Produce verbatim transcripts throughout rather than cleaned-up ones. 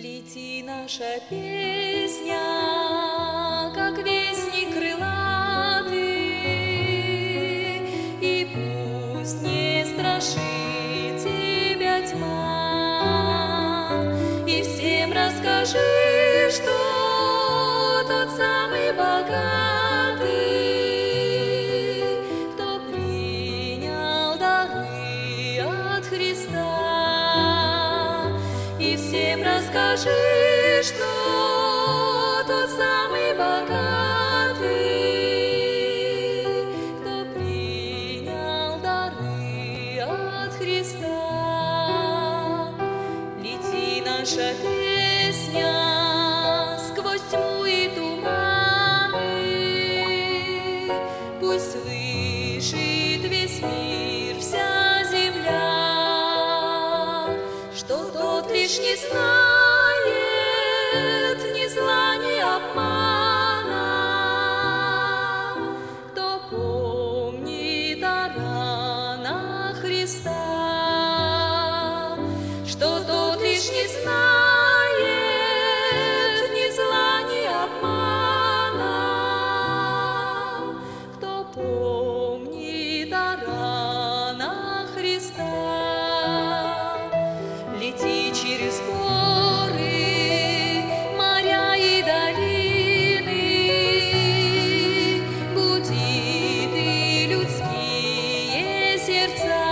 Лети, наша песня, как вестник крылатый, и пусть не страшит тебя тьма, и всем расскажи, что тот самый богатый, кто принял дары от Христа. И всем расскажи, что тот самый богатый, кто принял дары от Христа. Лети, наша песня, сквозь тьму и туманы, пусть слышит весь мир, вся земля, что тот лишь не знает ни зла, ни обмана, кто помнит о ранах Христа, что тот лишь не знает ни зла, ни обмана, кто помнит о ранах Христа. Лети через горы, моря и долины, буди ты людские сердца,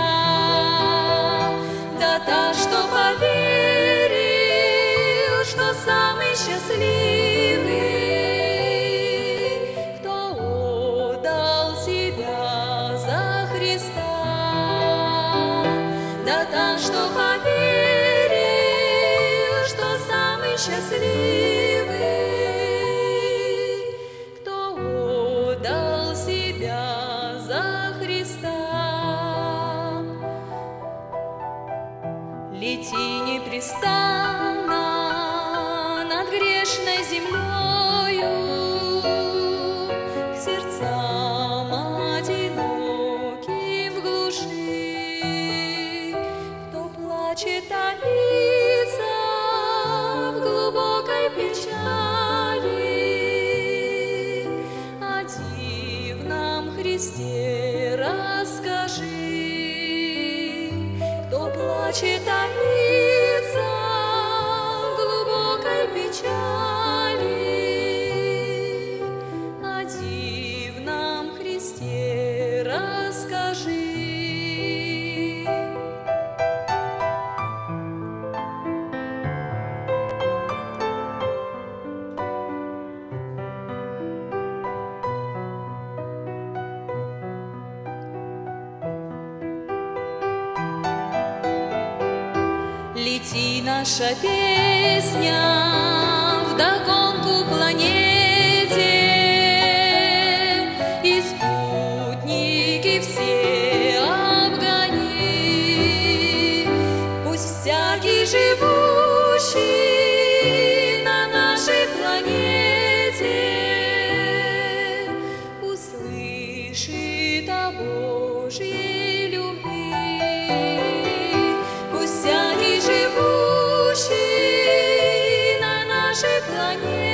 да так, что поверил, что самый счастливый, кто отдал себя за Христа, да так, что поверил, счастливый, кто отдал себя за Христа. Лети непрестанно над грешной землею к сердцам одиноким в глуши, кто плачет, томится в глубокой печали, о дивном Христе расскажи, кто плачет, томится в глубокой печали, о дивном Христе расскажи. Лети, наша песня, вдогонку планете, и спутники все обгони. Пусть всякий живущий на нашей планете услышит о Божьей любви. Пусть всякий живущий на нашей планете